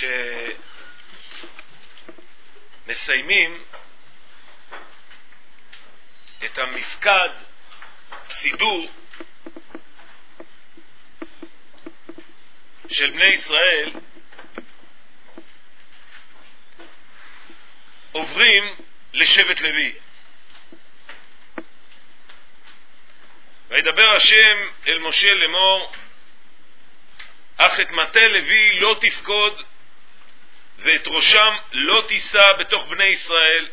שמסיימים את המפקד סידור של בני ישראל, עוברים לשבט לוי. וידבר השם אל משה לאמור, אך את מטה לוי לא תפקוד, ואת ראשם לא תישא בתוך בני ישראל,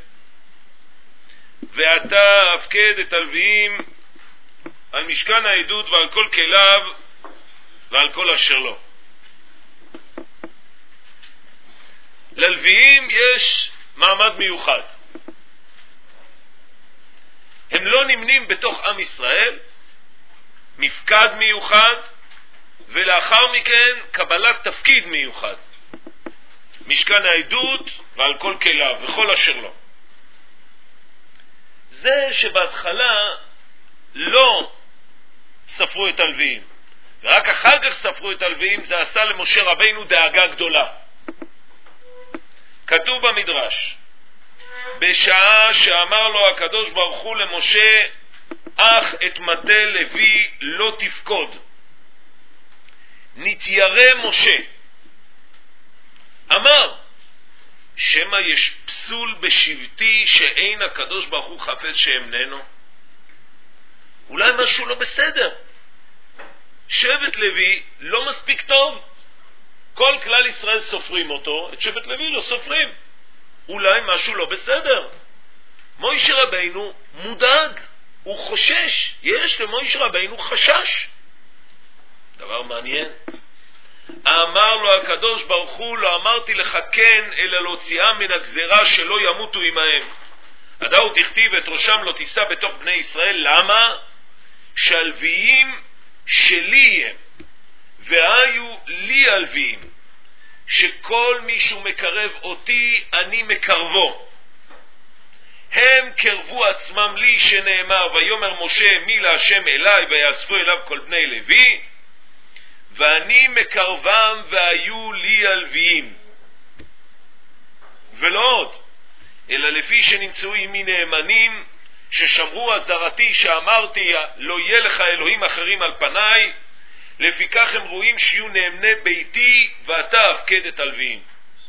ואתה הפקד את הלוויים על משכן העדות ועל כל כליו ועל כל אשר לו. ללוויים יש מעמד מיוחד. הם לא נמנים בתוך עם ישראל, מפקד מיוחד, ולאחר מכן קבלת תפקיד מיוחד, משכן העדות ועל כל כליו וכל אשר לו. זה שבהתחלה לא ספרו את הלוויים, ורק אחר כך ספרו את הלוויים, זה עשה למשה רבינו דאגה גדולה. כתוב במדרש, בשעה שאמר לו הקדוש ברוך הוא למשה, אך את מטה לוי לא תפקוד, נתיירא משה. אמר, שמה יש פסול בשבטי שאין הקדוש ברוך הוא חפץ שאמננו? אולי משהו לא בסדר. שבט לוי לא מספיק טוב. כל כלל ישראל סופרים אותו, את שבט לוי לא סופרים. אולי משהו לא בסדר. מוישה רבינו מודאג, הוא חושש. יש למוישה רבינו חשש. דבר מעניין. אמר לו הקדוש ברוך הוא, לא אמרתי לך כן, אלא להוציאה מן הגזרה שלא ימותו עמהם. הדאו תכתיב את ראשם לא תישא בתוך בני ישראל. למה? שהלוויים שלי הם, והיו לי הלוויים, שכל מי שהוא מקרב אותי אני מקרבו. הם קרבו עצמם לי, שנאמר ויאמר משה מי להשם אליי ויאספו אליו כל בני לוי, ואני מקרבם והיו לי הלוויים. ולא עוד, אלא לפי שנמצאו עמי נאמנים, ששמרו עזרתי שאמרתי לא יהיה לך אלוהים אחרים על פניי, לפיכך הם רואים שיהיו נאמני ביתי, ואתה הפקד את הלוויים.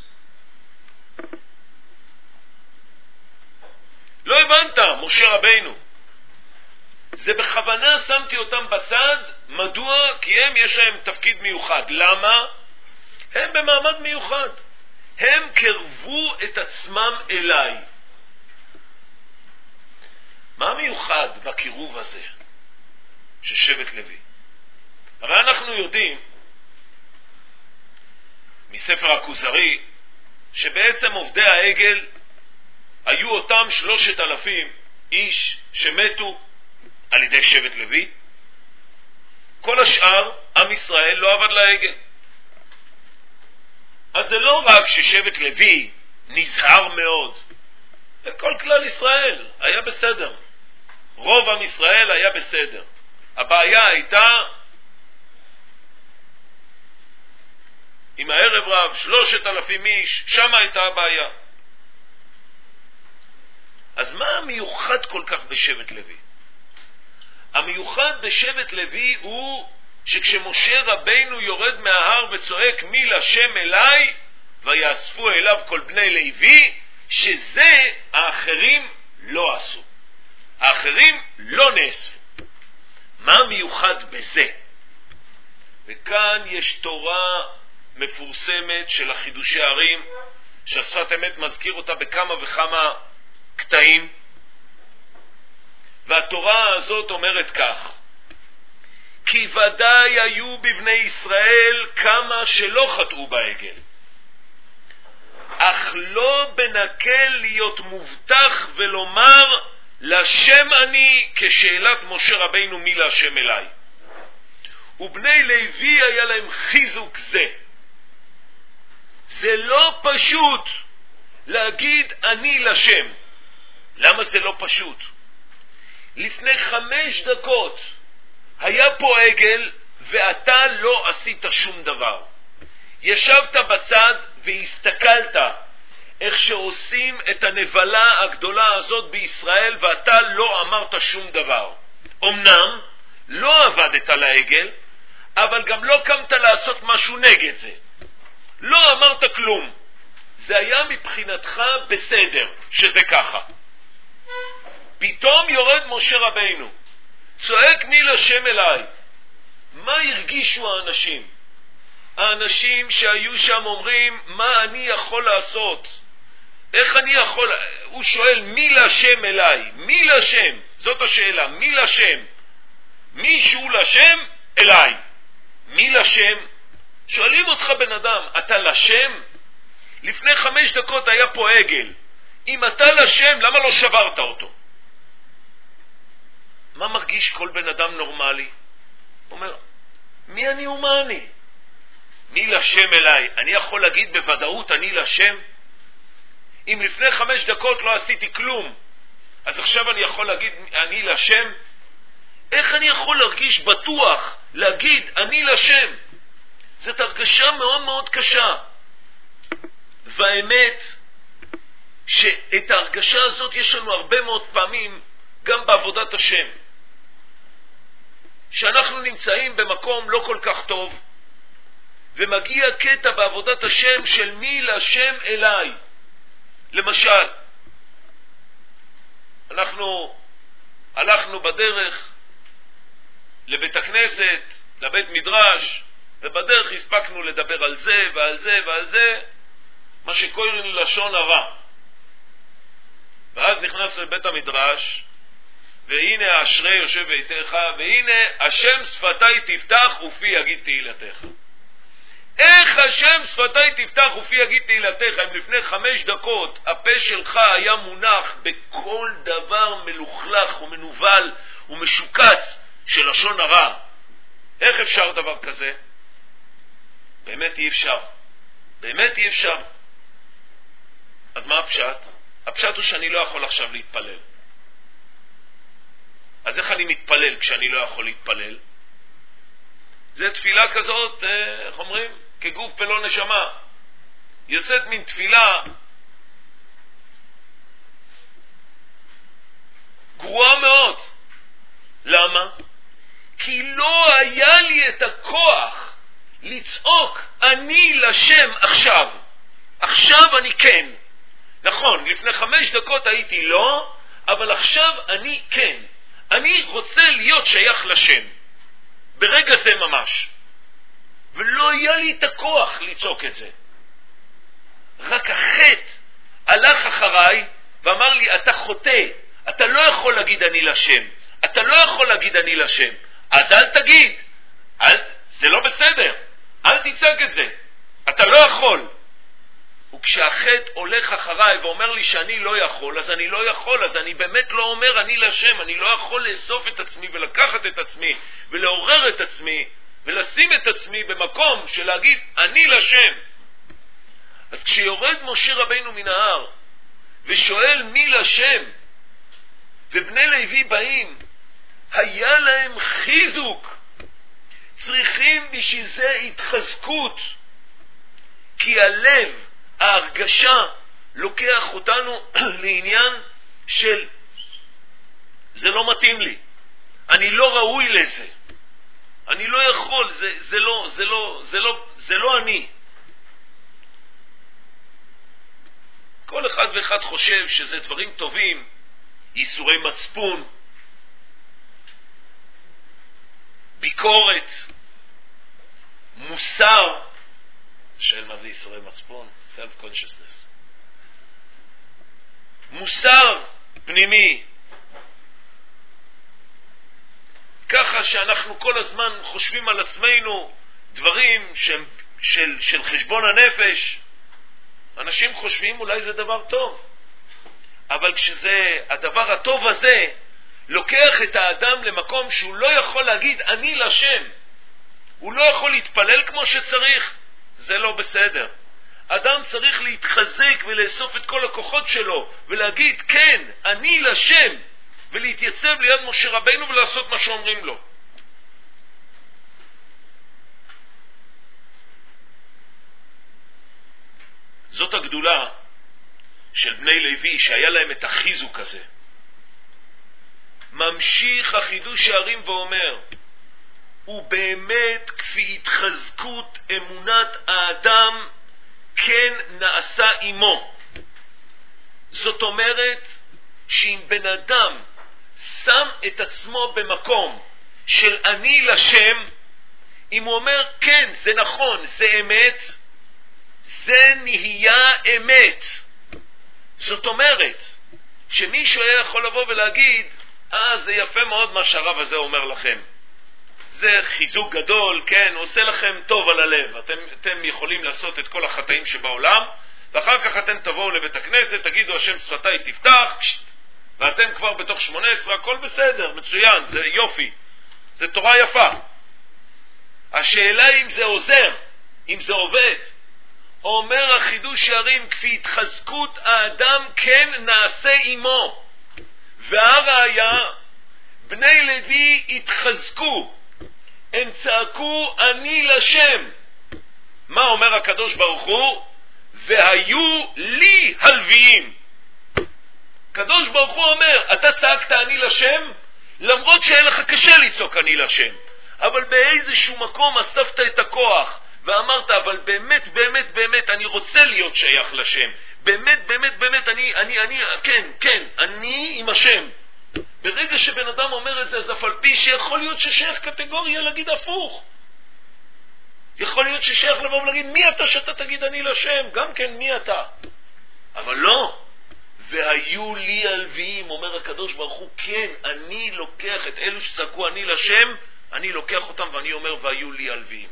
לא הבנת, משה רבינו. זה בכוונה שמתי אותם בצד. מדוע? כי הם יש להם תפקיד מיוחד. למה? הם במעמד מיוחד. הם קרבו את עצמם אליי. מה מיוחד בקירוב הזה של שבט לוי? הרי אנחנו יודעים מספר הכוזרי שבעצם עובדי העגל היו אותם 3,000 איש שמתו על ידי שבט לוי. כל השאר, עם ישראל לא עבד לעגל. אז זה לא רק ששבט לוי נזהר מאוד, כל כלל ישראל היה בסדר. רוב עם ישראל היה בסדר. הבעיה הייתה עם הערב רב, 3,000 איש, שם הייתה הבעיה. אז מה המיוחד כל כך בשבט לוי? המיוחד בשבט לוי הוא שכשמשה רבינו יורד מההר וצועק מי לשם אליי ויאספו אליו כל בני לוי, שזה האחרים לא עשו, האחרים לא נאספו. מה מיוחד בזה? וכאן יש תורה מפורסמת של החידושי ערים, שהשפת אמת מזכיר אותה בכמה וכמה קטעים, והתורה הזאת אומרת כך: כי ודאי היו בבני ישראל כמה שלא חטאו בעגל, אך לא בנקל להיות מובטח ולומר לשם אני, כשאלת משה רבינו מי להשם אליי. ובני לוי היה להם חיזוק זה. זה לא פשוט להגיד אני לשם. למה זה לא פשוט? לפני 5 דקות היה פה עגל ואתה לא עשית שום דבר. ישבת בצד והסתכלת איך שעושים את הנבלה הגדולה הזאת בישראל ואתה לא אמרת שום דבר. אמנם לא עבדת על העגל, אבל גם לא קמת לעשות משהו נגד זה. לא אמרת כלום. זה היה מבחינתך בסדר שזה ככה. פתאום יורד משה רבינו, צועק מי לשם אליי. מה הרגישו האנשים? האנשים שהיו שם אומרים, מה אני יכול לעשות? איך אני יכול? הוא שואל, מי לשם אליי? מי לשם? זאת השאלה, מי לשם? מישהו לשם אליי. מי לשם? שואלים אותך בן אדם, אתה לשם? לפני 5 דקות היה פה עגל. אם אתה לשם, למה לא שברת אותו? מה מרגיש כל בן אדם נורמלי? אומר, מי אני ומה אני? מי לשם אליי? אני יכול להגיד בוודאות אני לשם? אם לפני 5 דקות לא עשיתי כלום, אז עכשיו אני יכול להגיד אני לשם? איך אני יכול להרגיש בטוח להגיד אני לשם? זאת הרגשה מאוד מאוד קשה. והאמת שאת ההרגשה הזאת יש לנו הרבה מאוד פעמים גם בעבודת השם. שאנחנו נמצאים במקום לא כל כך טוב, ומגיע קטע בעבודת השם של מי לשם אליי. למשל, אנחנו הלכנו בדרך לבית הכנסת, לבית מדרש, ובדרך הספקנו לדבר על זה ועל זה ועל זה, מה שקוראים לשון הרע. ואז נכנסנו לבית המדרש, והנה אשרי יושב ביתך, והנה השם שפתי תפתח ופי יגיד תהילתך. איך השם שפתי תפתח ופי יגיד תהילתך? אם לפני 5 דקות הפה שלך היה מונח בכל דבר מלוכלך ומנוול ומשוקץ של לשון הרע, איך אפשר דבר כזה? באמת אי אפשר. באמת אי אפשר. אז מה הפשט? הפשט הוא שאני לא יכול עכשיו להתפלל. אז איך אני מתפלל כשאני לא יכול להתפלל? זה תפילה כזאת, איך אומרים? כגוף פלא נשמה. יוצאת מן תפילה גרועה מאוד. למה? כי לא היה לי את הכוח לצעוק אני לשם עכשיו. עכשיו אני כן. נכון, לפני 5 דקות הייתי לא, אבל עכשיו אני כן. אני רוצה להיות שייך לשם. ברגע זה ממש. ולא היה לי את הכוח לצעוק את זה. רק החטא הלך אחריי ואמר לי, אתה חוטא, אתה לא יכול להגיד אני לשם. אתה לא יכול להגיד אני לשם. אז אל תגיד. זה לא בסדר. אל תצעק את זה. אתה לא יכול. וכשהחטא הולך אחריי ואומר לי שאני לא יכול, אז אני לא יכול, אז אני באמת לא אומר אני לשם, אני לא יכול לאסוף את עצמי ולקחת את עצמי ולעורר את עצמי ולשים את עצמי במקום של להגיד אני לשם. אז כשיורד משה רבינו מן ההר ושואל מי לשם, ובני לוי באים, היה להם חיזוק, צריכים בשביל זה התחזקות, כי הלב, ההרגשה, לוקח אותנו לעניין של זה לא מתאים לי, אני לא ראוי לזה, אני לא יכול, זה לא אני. כל אחד ואחד חושב שזה דברים טובים, ייסורי מצפון, ביקורת, מוסר. שאל מה זה ייסורי מצפון? Self-consciousness. מוסר פנימי. ככה שאנחנו כל הזמן חושבים על עצמנו דברים של חשבון הנפש. אנשים חושבים אולי זה דבר טוב. אבל כשזה הדבר הטוב הזה, לוקח את האדם למקום שהוא לא יכול להגיד אני לשם. הוא לא יכול להתפלל כמו שצריך. זה לא בסדר. אדם צריך להתחזק ולאסוף את כל הכוחות שלו ולהגיד כן, אני לשם, ולהתייצב ליד משה רבינו ולעשות מה שאומרים לו. זאת הגדולה של בני לוי, שהיה להם את החיזוק הזה. ממשיך החידוש שערים ואומר, ובאמת כפי התחזקות אמונת האדם כן נעשה עמו. זאת אומרת שאם בן אדם שם את עצמו במקום של אני לשם, אם הוא אומר כן זה נכון, זה אמת, זה נהיה אמת. זאת אומרת שמישהו היה יכול לבוא ולהגיד, זה יפה מאוד מה שהרב הזה אומר לכם, זה חיזוק גדול, כן, עושה לכם טוב על הלב, אתם יכולים לעשות את כל החטאים שבעולם, ואחר כך אתם תבואו לבית הכנסת, תגידו השם שפתיי תפתח, ואתם כבר בתוך 18, הכל בסדר, מצוין, זה יופי, זה תורה יפה. השאלה אם זה עוזר, אם זה עובד. אומר החידוש שערים, כפי התחזקות האדם כן נעשה עמו. והראיה, בני לוי התחזקו, הם צעקו אני לשם. מה אומר הקדוש ברוך הוא? והיו לי הלוויים. הקדוש ברוך הוא אומר, אתה צעקת אני לשם, למרות שאין לך קשה לצעוק אני לשם, אבל באיזשהו מקום אספת את הכוח ואמרת, אבל באמת באמת באמת אני רוצה להיות שייך לשם, באמת באמת באמת אני עם השם. ברגע שבן אדם אומר את זה, אז אף על פי שיכול להיות ששייך קטגוריה להגיד הפוך, יכול להיות ששייך לבוא ולהגיד מי אתה שאתה תגיד אני לשם, גם כן מי אתה, אבל לא. והיו לי הלוויים, אומר הקדוש ברוך הוא, כן, אני לוקח את אלו שצעקו אני לשם, אני לוקח אותם ואני אומר והיו לי הלוויים.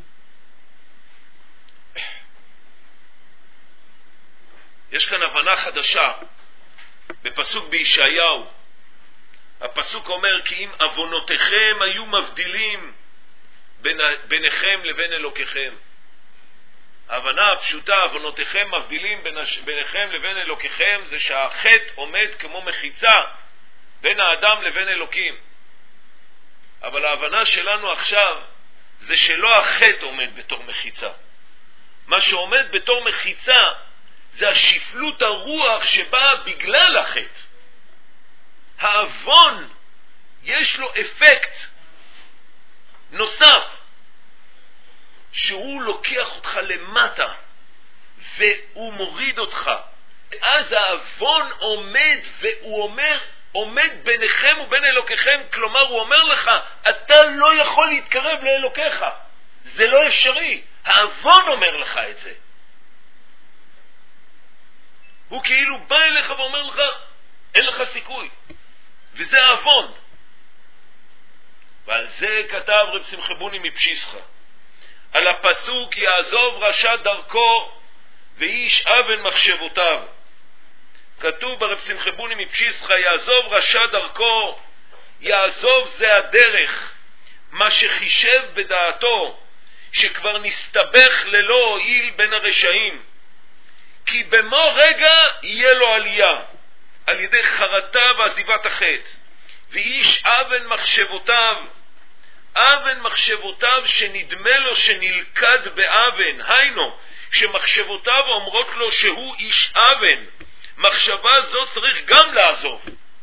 יש כאן הבנה חדשה בפסוק בישעיהו. הפסוק אומר, כי אם אבונותיכם היו מבדילים ביניכם לבין אלוקיכם. ההבנה הפשוטה, אבונותיכם מבדילים ביניכם לבין אלוקיכם, זה שהחטא עומד כמו מחיצה בין האדם לבין אלוקים. אבל ההבנה שלנו עכשיו זה שלא החטא עומד בתור מחיצה. מה שעומד בתור מחיצה זה השפלות הרוח שבאה בגלל החטא. האבון יש לו אפקט נוסף, שהוא לוקח אותך למטה והוא מוריד אותך. אז האבון עומד והוא אומר, עומד ביניכם ובין אלוקיכם, כלומר הוא אומר לך, אתה לא יכול להתקרב לאלוקיך, זה לא אפשרי. האבון אומר לך את זה. הוא כאילו בא אליך ואומר לך, אין לך סיכוי, וזה האבון. ועל זה כתב רב שמחה בוני מפשיסחה, על הפסוק יעזוב רשע דרכו ואיש אבן מחשבותיו. כתוב ברב שמחה בוני מפשיסחה, יעזוב רשע דרכו, יעזוב זה הדרך, מה שחישב בדעתו, שכבר נסתבך ללא הועיל בין הרשעים, כי במו רגע יהיה לו עלייה, על ידי חרטה ועזיבת החטא. ואיש אבן מחשבותיו, אבן מחשבותיו שנדמה לו שנלכד באבן, היינו, שמחשבותיו אומרות לו שהוא איש אבן, מחשבה זו צריך גם לעזוב.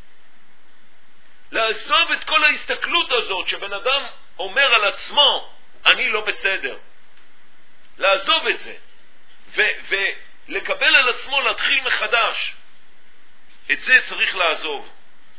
לעזוב את כל ההסתכלות הזאת שבן אדם אומר על עצמו, אני לא בסדר. לעזוב את זה, ולקבל על עצמו להתחיל מחדש. את זה צריך לעזוב.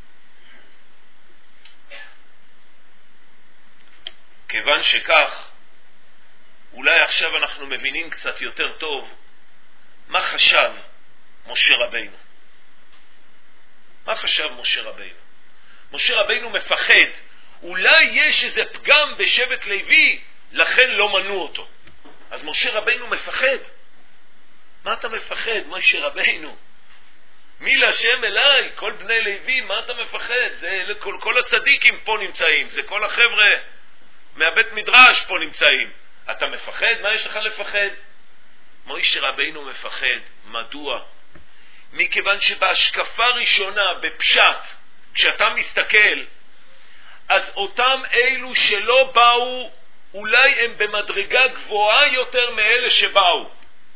כיוון שכך, אולי עכשיו אנחנו מבינים קצת יותר טוב מה חשב משה רבינו. מה חשב משה רבינו? משה רבינו מפחד, אולי יש איזה פגם בשבט לוי, לכן לא מנעו אותו. אז משה רבינו מפחד. מה אתה מפחד, משה רבינו? מי להשם אליי, כל בני לוי, מה אתה מפחד? זה כל הצדיקים פה נמצאים, זה כל החבר'ה מהבית מדרש פה נמצאים. אתה מפחד? מה יש לך לפחד? משה רבינו מפחד. מדוע? מכיוון שבהשקפה ראשונה, בפשט, כשאתה מסתכל, אז אותם אלו שלא באו, אולי הם במדרגה גבוהה יותר מאלה שבאו.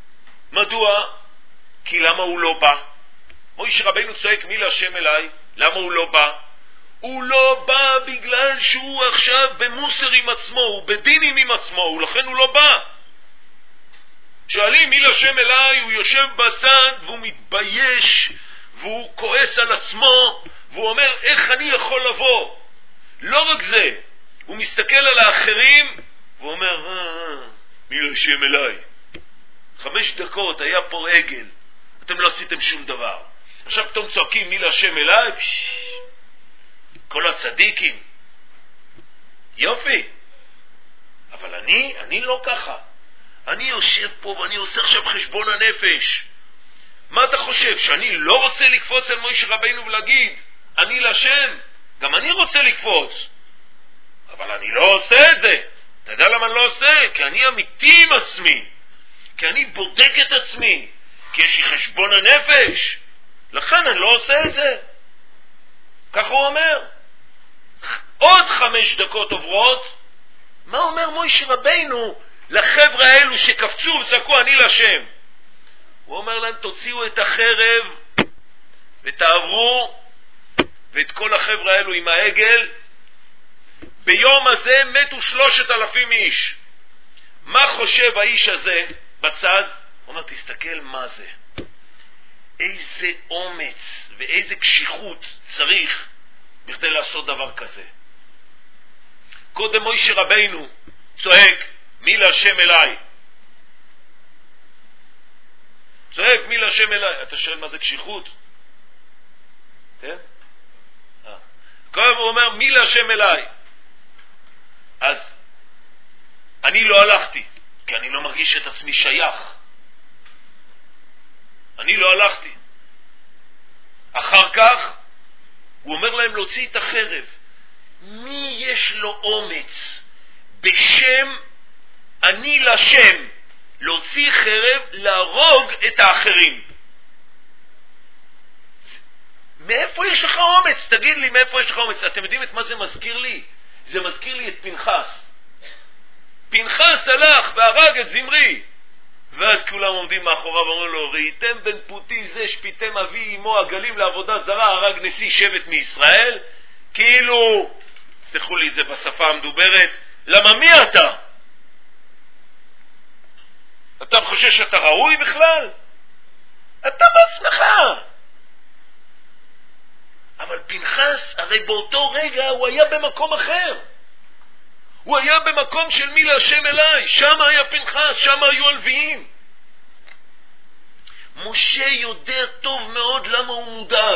מדוע? כי למה הוא לא בא? מוישה רבינו צועק מי להשם אליי? למה הוא לא בא? הוא לא בא בגלל שהוא עכשיו במוסר עם עצמו, הוא בדינים עם עצמו, ולכן הוא לא בא. שואלים מי להשם אליי, הוא יושב בצד והוא מתבייש והוא כועס על עצמו והוא אומר איך אני יכול לבוא. לא רק זה, הוא מסתכל על האחרים והוא אומר מי להשם אליי. 5 דקות היה פה עגל, אתם לא עשיתם שום דבר, עכשיו פתאום צועקים מי להשם אליי. כל הצדיקים יופי, אבל אני לא ככה. אני יושב פה ואני עושה עכשיו חשבון הנפש. מה אתה חושב, שאני לא רוצה לקפוץ על מוישה רבינו ולהגיד אני להשם? גם אני רוצה לקפוץ, אבל אני לא עושה את זה. אתה יודע למה אני לא עושה? כי אני אמיתי עם עצמי, כי אני בודק את עצמי, כי יש לי חשבון הנפש, לכן אני לא עושה את זה. כך הוא אומר. עוד 5 דקות עוברות, מה אומר מוישה רבינו לחבר'ה האלו שקפצו וצעקו אני להשם? הוא אומר להם תוציאו את החרב ותעברו, ואת כל החבר'ה האלו עם העגל. ביום הזה מתו 3,000 איש. מה חושב האיש הזה בצד? הוא אומר תסתכל מה זה, איזה אומץ ואיזה קשיחות צריך בכדי לעשות דבר כזה. קודם מוישה רבינו צועק מי להשם אליי, צועק מי להשם אליי. אתה שואל מה זה קשיחות? כן? קודם הוא אומר מי להשם אליי. אז אני לא הלכתי כי אני לא מרגיש את עצמי שייך, אני לא הלכתי. אחר כך הוא אומר להם להוציא את החרב. מי יש לו אומץ בשם אני לשם להוציא חרב להרוג את האחרים? מאיפה יש לך אומץ? תגיד לי מאיפה יש לך אומץ. אתם יודעים את מה זה מזכיר לי? זה מזכיר לי את פנחס. פנחס הלך והרג את זמרי, ואז כולם עומדים מאחוריו ואומרים לו ראיתם בן פוטי זה שפיתם אבי אמו עגלים לעבודה זרה, הרג נשיא שבט מישראל. כאילו, תסלחו לי את זה בשפה המדוברת, למה מי אתה? אתה חושב שאתה ראוי בכלל? אתה בעצמך. אבל פנחס הרי באותו רגע הוא היה במקום אחר, הוא היה במקום של מי להשם אליי. שם היה פנחס, שם היו הלוויים. משה יודע טוב מאוד למה הוא מודאג.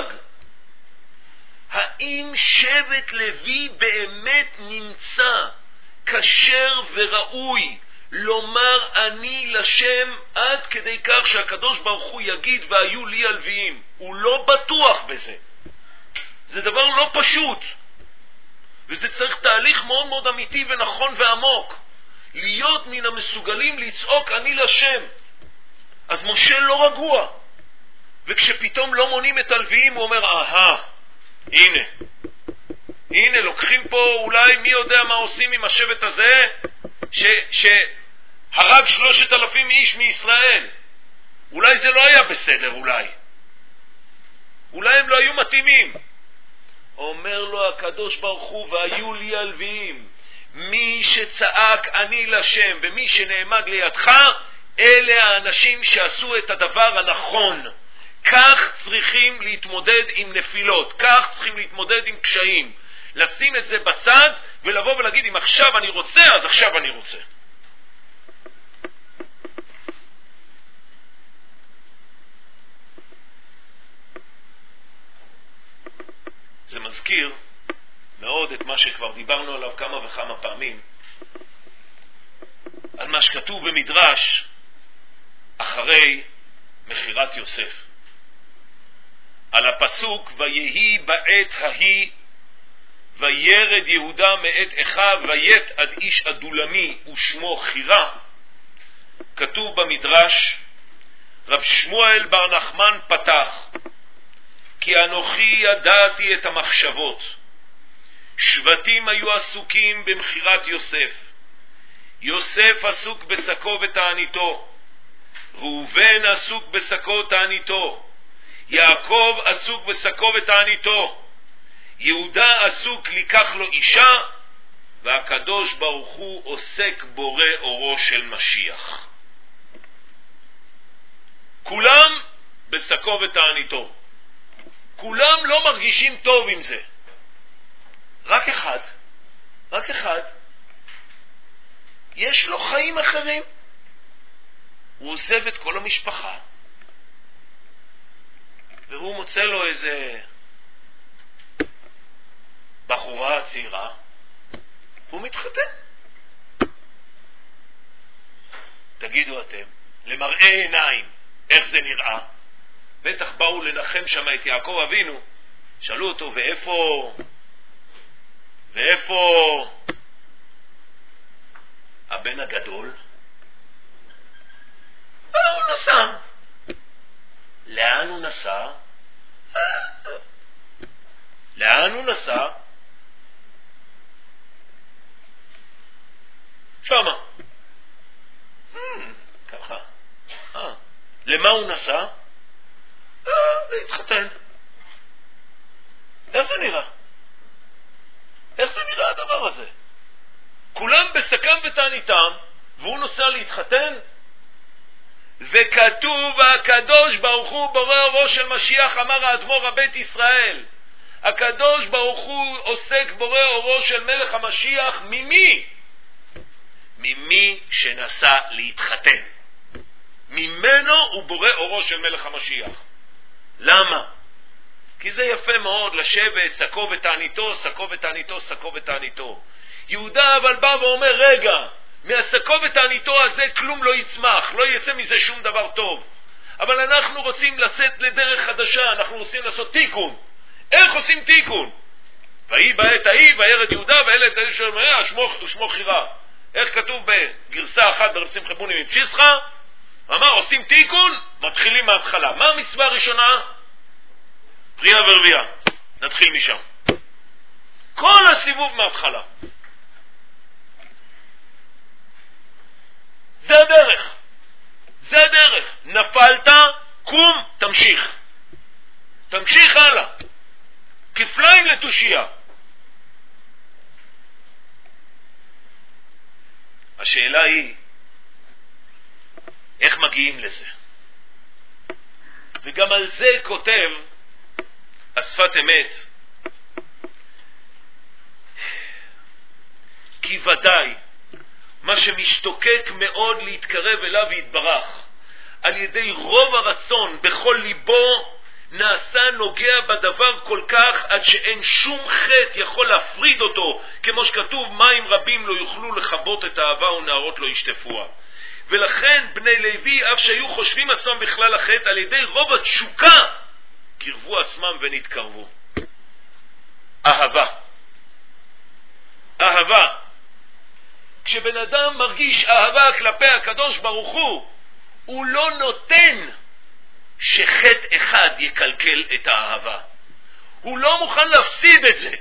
האם שבט לוי באמת נמצא כשר וראוי לומר אני לשם עד כדי כך שהקדוש ברוך הוא יגיד והיו לי הלוויים? הוא לא בטוח בזה. זה דבר לא פשוט, וזה צריך תהליך מאוד מאוד אמיתי ונכון ועמוק, להיות מן המסוגלים לצעוק אני לשם. אז משה לא רגוע, וכשפתאום לא מונים את הלוויים הוא אומר הנה לוקחים פה, אולי מי יודע מה עושים עם השבט הזה שהרג 3,000 איש מישראל. אולי זה לא היה בסדר, אולי הם לא היו מתאימים. אומר לו הקדוש ברוך הוא והיו לי הלוויים. מי שצעק אני לשם ומי שנעמד לידך, אלה האנשים שעשו את הדבר הנכון. כך צריכים להתמודד עם נפילות, כך צריכים להתמודד עם קשיים, לשים את זה בצד ולבוא ולהגיד אם עכשיו אני רוצה אז עכשיו אני רוצה. זה מזכיר מאוד את מה שכבר דיברנו עליו כמה וכמה פעמים, על מה שכתוב במדרש אחרי מחירת יוסף, על הפסוק ויהי בעת ההיא וירד יהודה מאת אחיו ויית עד איש אדולמי ושמו חירה. כתוב במדרש רב שמואל בר נחמן פתח כי אנוכי ידעתי את המחשבות. שבטים היו עסוקים במחירת יוסף, יוסף עסוק בשקו ותעניתו, ראובן עסוק בשקו תעניתו, יעקב עסוק בשקו ותעניתו, יהודה עסוק לקח לו אישה, והקדוש ברוך הוא עוסק בורא אורו של משיח. כולם בשקו ותעניתו. כולם לא מרגישים טוב עם זה. רק אחד, יש לו חיים אחרים. הוא עוזב את כל המשפחה, והוא מוצא לו איזה בחורה צעירה, והוא מתחתן. תגידו אתם, למראה עיניים, איך זה נראה? בטח באו לנחם שם את יעקב אבינו, שאלו אותו, ואיפה הבן הגדול? הוא נסע. לאן הוא נסע? שמה. ככה. למה הוא נסע? להתחתן. איך זה נראה? איך זה נראה הדבר הזה? כולם בשקם ותעניתם, והוא נוסע להתחתן? וכתוב, הקדוש ברוך הוא בורא אורו של משיח, אמר האדמו"ר הבית ישראל. הקדוש ברוך הוא עוסק בורא אורו של מלך המשיח. ממי? ממי שנסע להתחתן. ממנו הוא בורא אורו של מלך המשיח. למה? כי זה יפה מאוד לשבת שקו ותעניתו, שקו ותעניתו, שקו ותעניתו. יהודה אבל בא ואומר, רגע, מהשקו ותעניתו הזה כלום לא יצמח, לא יצא מזה שום דבר טוב. אבל אנחנו רוצים לצאת לדרך חדשה, אנחנו רוצים לעשות תיקון. איך עושים תיקון? ויהי בעת ההיא וירד יהודה וילד האיש של מאה שמו חירה. איך כתוב בגרסה אחת ברב שמחה בוני מפשיסחה? אמר עושים תיקון, מתחילים מההתחלה. מה המצווה הראשונה? פריאה ורבייה. נתחיל משם. כל הסיבוב מההתחלה. זה הדרך. זה הדרך. נפלת, קום, תמשיך. תמשיך הלאה. כפליים לתושייה. השאלה היא, איך מגיעים לזה? וגם על זה כותב השפת אמת, כי ודאי מה שמשתוקק מאוד להתקרב אליו יתברך, על ידי רוב הרצון בכל ליבו, נעשה נוגע בדבר כל כך עד שאין שום חטא יכול להפריד אותו, כמו שכתוב, מים רבים לא יוכלו לכבות את האהבה ונערות לא ישטפוה. ולכן בני לוי, אף שהיו חושבים עצמם בכלל החטא, על ידי רוב התשוקה קרבו עצמם ונתקרבו. אהבה. אהבה. כשבן אדם מרגיש אהבה כלפי הקדוש ברוך הוא לא נותן שחטא אחד יקלקל את האהבה. הוא לא מוכן להפסיד את זה.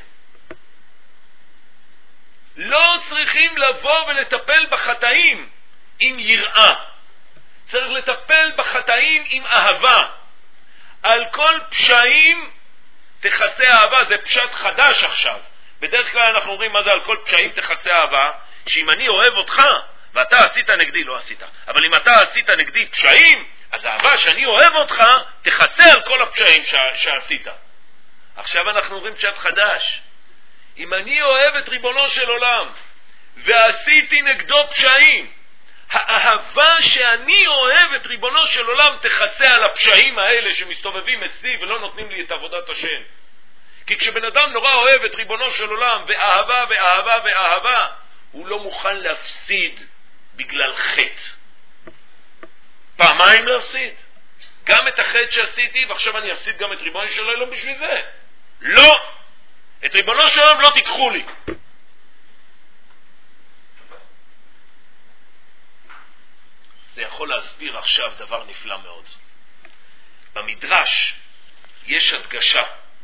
לא צריכים לבוא ולטפל בחטאים עם יראה. צריך לטפל בחטאים עם אהבה. על כל פשעים תכסה אהבה. זה פשט חדש עכשיו. בדרך כלל אנחנו אומרים מה זה על כל פשעים תכסה אהבה, שאם אני אוהב אותך ואתה עשית נגדי, לא עשית, אבל אם אתה עשית נגדי פשעים, אז האהבה שאני אוהב אותך תכסה על כל הפשעים שעשית. עכשיו אנחנו אומרים פשט חדש. אם אני אוהב את ריבונו של עולם ועשיתי נגדו פשעים, האהבה שאני אוהב את ריבונו של עולם תכסה על הפשעים האלה שמסתובבים אצלי ולא נותנים לי את עבודת השם. כי כשבן אדם נורא אוהב את ריבונו של עולם ואהבה ואהבה ואהבה, הוא לא מוכן להפסיד בגלל חטא. פעמיים להפסיד. גם את החטא שעשיתי, ועכשיו אני אפסיד גם את ריבונו של עולם בשביל זה. לא! את ריבונו של עולם לא תיקחו לי. זה יכול להסביר עכשיו דבר נפלא מאוד. במדרש יש הדגשה.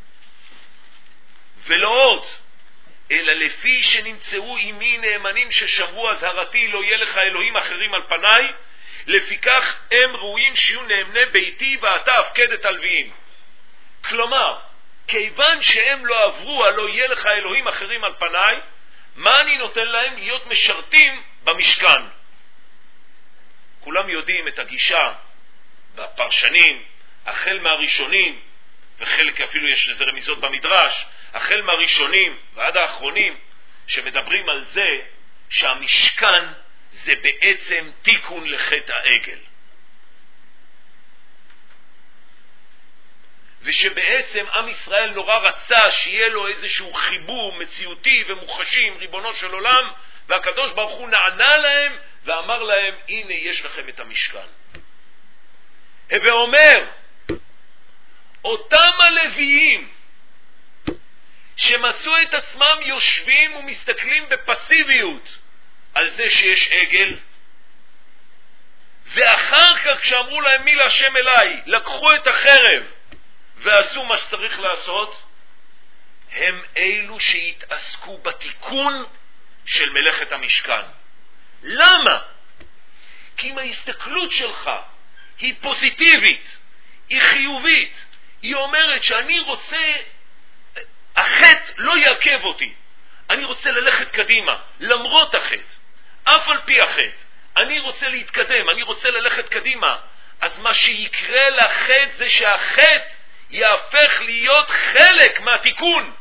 ולא עוד, אלא לפי שנמצאו עמי נאמנים ששמרו אזהרתי, לא יהיה לך אלוהים אחרים על פניי, לפיכך הם ראויים שיהיו נאמני ביתי ואתה הפקד את הלוויים. כלומר, כיוון שהם לא עברו, הלא יהיה לך אלוהים אחרים על פניי, מה אני נותן להם? להיות משרתים במשכן. כולם יודעים את הגישה בפרשנים, החל מהראשונים, וחלק אפילו יש לזה רמיזות במדרש, החל מהראשונים ועד האחרונים, שמדברים על זה שהמשכן זה בעצם תיקון לחטא העגל. ושבעצם עם ישראל נורא רצה שיהיה לו איזשהו חיבור מציאותי ומוחשי עם ריבונו של עולם, והקדוש ברוך הוא נענה להם ואמר להם, הנה יש לכם את המשכן. ואומר, אותם הלוויים שמצאו את עצמם יושבים ומסתכלים בפסיביות על זה שיש עגל, ואחר כך כשאמרו להם מי להשם אליי, לקחו את החרב ועשו מה שצריך לעשות, הם אלו שהתעסקו בתיקון של מלאכת המשכן. למה? כי אם ההסתכלות שלך היא פוזיטיבית, היא חיובית, היא אומרת שאני רוצה, החטא לא יעכב אותי, אני רוצה ללכת קדימה למרות החטא, אף על פי החטא, אני רוצה להתקדם, אני רוצה ללכת קדימה, אז מה שיקרה לחטא זה שהחטא יהפך להיות חלק מהתיקון.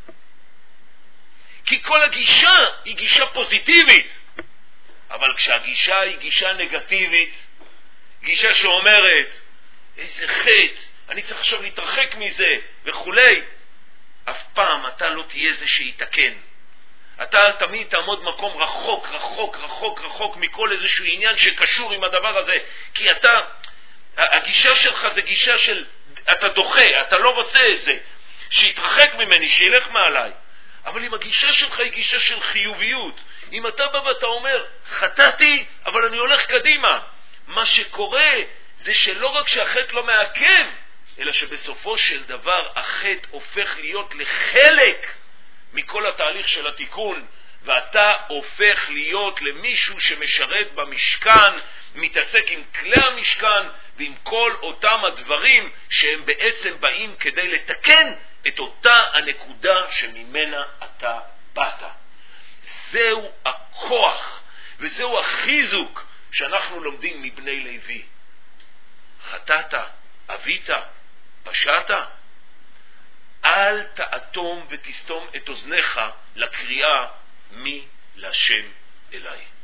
כי כל הגישה היא גישה פוזיטיבית, אבל כשהגישה היא גישה נגטיבית, גישה שאומרת איזה חטא, אני צריך עכשיו להתרחק מזה וכולי, אף פעם אתה לא תהיה זה שיתקן. אתה תמיד תעמוד מקום רחוק, רחוק, רחוק, רחוק מכל איזשהו עניין שקשור עם הדבר הזה, כי אתה, הגישה שלך זה גישה של, אתה דוחה, אתה לא רוצה את זה, שיתרחק ממני, שילך מעליי. אבל אם הגישה שלך היא גישה של חיוביות, אם אתה בא ואתה אומר, חטאתי, אבל אני הולך קדימה, מה שקורה זה שלא רק שהחטא לא מעכב, אלא שבסופו של דבר החטא הופך להיות לחלק מכל התהליך של התיקון, ואתה הופך להיות למישהו שמשרת במשכן, מתעסק עם כלי המשכן ועם כל אותם הדברים שהם בעצם באים כדי לתקן את אותה הנקודה שממנה אתה באת. זהו הכוח וזהו החיזוק שאנחנו לומדים מבני לוי. חטאת, אבית, פשעת, אל תאטום ותסתום את אוזניך לקריאה מי להשם אליי.